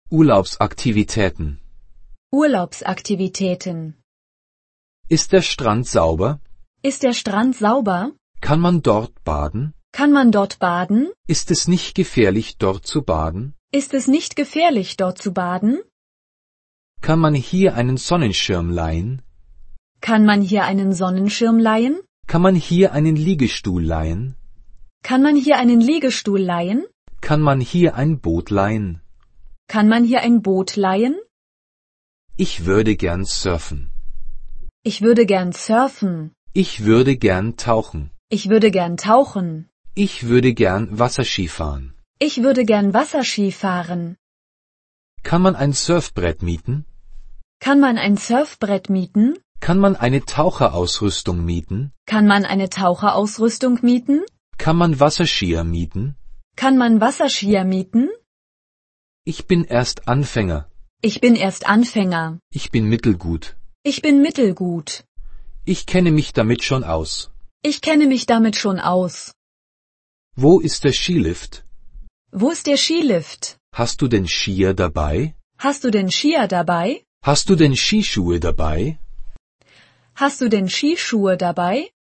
Urlaubsaktivitäten. Urlaubsaktivitäten. Ist der Strand sauber? Ist der Strand sauber? Kann man dort baden? Kann man dort baden? Ist es nicht gefährlich, dort zu baden? Ist es nicht gefährlich, dort zu baden? Kann man hier einen Sonnenschirm leihen? Kann man hier einen Sonnenschirm leihen? Kann man hier einen Liegestuhl leihen? Kann man hier einen Liegestuhl leihen? Kann man hier ein Boot leihen? Kann man hier ein Boot leihen? Ich würde gern surfen. Ich würde gern surfen. Ich würde gern tauchen. Ich würde gern tauchen. Ich würde gern Wasserski fahren. Ich würde gern Wasserski fahren. Kann man ein Surfbrett mieten? Kann man ein Surfbrett mieten? Kann man eine Taucherausrüstung mieten? Kann man eine Taucherausrüstung mieten? Kann man Wasserskier mieten? Kann man Wasserskier mieten? Ich bin erst Anfänger. Ich bin erst Anfänger. Ich bin mittelgut. Ich bin mittelgut. Ich kenne mich damit schon aus. Ich kenne mich damit schon aus. Wo ist der Skilift? Wo ist der Skilift? Hast du denn Skier dabei? Hast du denn Skier dabei? Hast du denn Skischuhe dabei? Hast du denn Skischuhe dabei?